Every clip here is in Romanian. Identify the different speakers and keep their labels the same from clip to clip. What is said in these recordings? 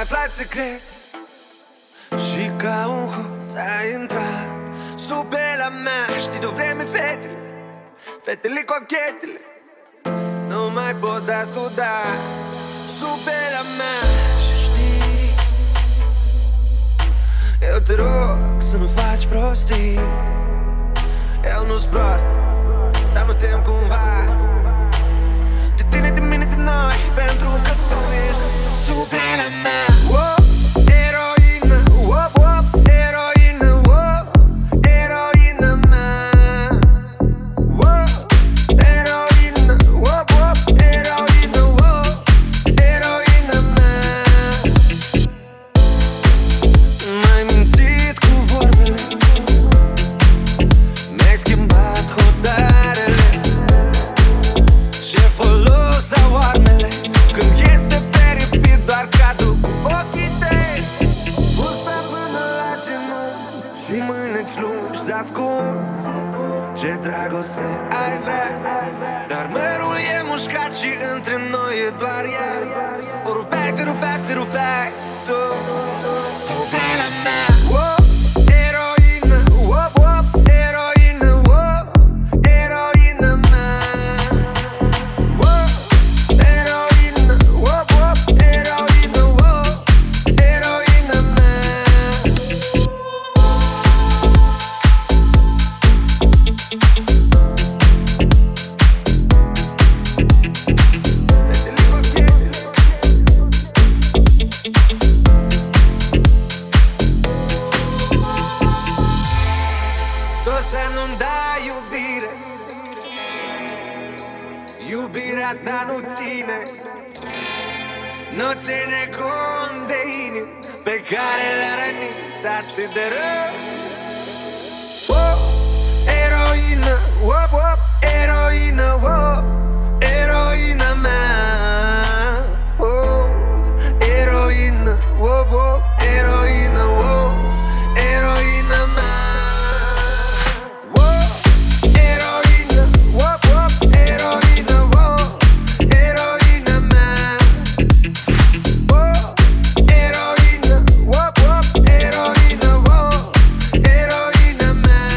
Speaker 1: aflat secret și ca un hoț ai intrat sub pielea mea. Știi de-o vreme fetele, fetele cochetele nu mai pot da tu da sub pielea mea. Și știi, eu te rog să nu faci prostii. Eu nu-s prost, dar mă tem cumva de tine, de mine, de noi, pentru că tu ești sub pielea mea. Eroină, eroină, eroină mea. Eroină, eroină, eroină mea. M-ai mințit cu vorbele, mi-ai schimbat hotarele. Ce folos au armele când este peripit doar cadru cu ochii tăi. Bursa până la genunchi și mâineci lungi ascunzi. Ce dragoste ai vrea, dar mărul e mușcat și între noi e doar ea. O rupeai, te rupeai, te rupeai tu sub pielea mea. Eroină, eroină, eroină mea. Eroină, eroină, eroină mea. Tu să nu-mi dai iubire, iubirea ta nu ține, nu ține cont de inimi pe care le-a rănit atât de rău. Eroină, eroină, eroină mea. Eroină, eroină, eroină mea. Eroină, eroină, eroină mea. Eroină, eroină, eroină mea.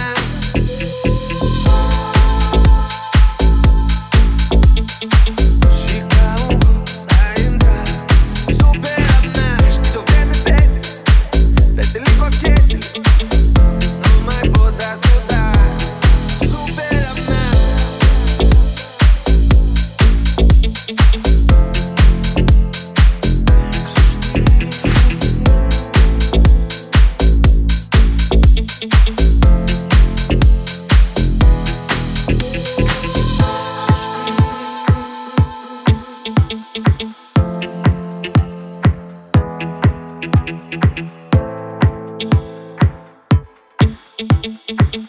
Speaker 1: Și ca un hoț ai intrat sub pielea mea. Știi de-o vreme fetele, fetele cochetele nu mai pot da tu da sub pielea mea. Să știi.